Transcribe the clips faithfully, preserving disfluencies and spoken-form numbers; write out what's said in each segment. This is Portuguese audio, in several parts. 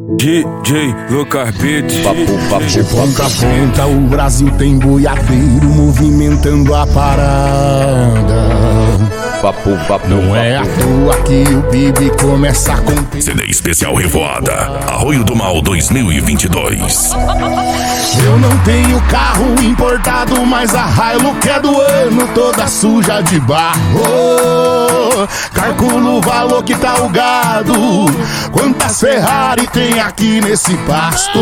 D J Lucas Beats. De ponta a ponta o Brasil tem boiadeiro movimentando a parada. Papo, papo, Não é à toa que o Bibi começa a conter. C D especial Revoada Arroio do Mal dois mil e vinte e dois. Eu não tenho carro importado, mas a Hilux é do ano, toda suja de barro. Calculo o valor que tá o gado, quantas Ferrari tem aqui nesse pasto.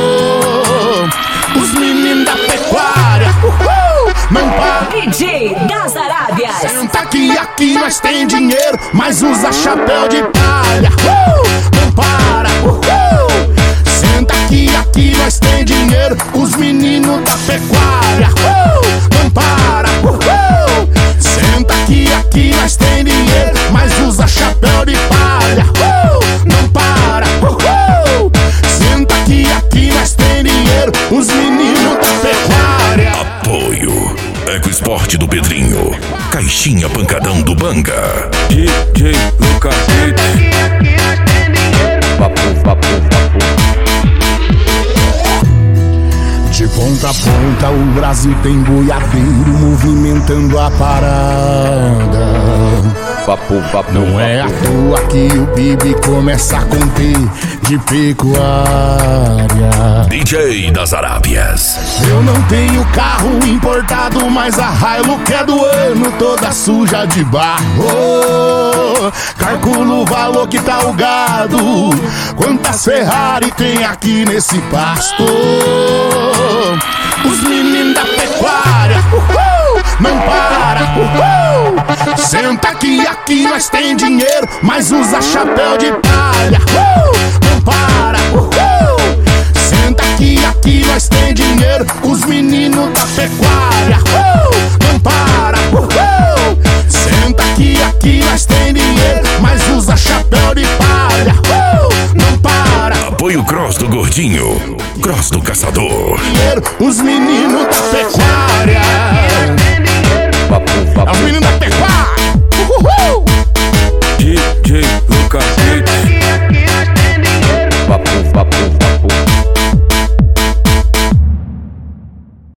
Os meninos da pecuária, uhul, não para. D J das Arábias. Senta aqui, aqui nós tem dinheiro, mas usa chapéu de palha. Uh, não para, uhul. Senta aqui, aqui nós tem dinheiro, os meninos da pecuária. Uh, não para, uhul. Senta aqui, aqui nós tem dinheiro, mas usa chapéu de palha. Uh, não para, uhul. Senta aqui, aqui nós tem dinheiro, os meninos da pecuária. Apoio Ecoesporte do Pedrinho, Caixinha Pancadão do Banga. D J Lucas Beats. papo, papo, papo. De ponta a ponta o Brasil tem boiadeiro movimentando a parada. Papo, papo, Não é à toa que o Bibi começa a conter de pecuária. D J das Arábias. Eu não tenho carro importado, mas a Hilux é do ano, toda suja de barro. Calculo o valor que tá o gado, quantas Ferrari tem aqui nesse pasto. Os meninos da pecuária, uhul, não para, uhul. Senta aqui, aqui nós tem dinheiro, mas usa chapéu de palha. Uh, não para, uhul. Senta aqui, aqui nós tem dinheiro, os meninos da pecuária. Uh, não para, uhul. Senta aqui, aqui nós tem dinheiro, mas usa chapéu de palha. Uh, não para. Apoio Cross do Gordinho, Cross do Caçador. Dinheiro, os meninos da pecuária. papo, É papo. os meninos da pecuária.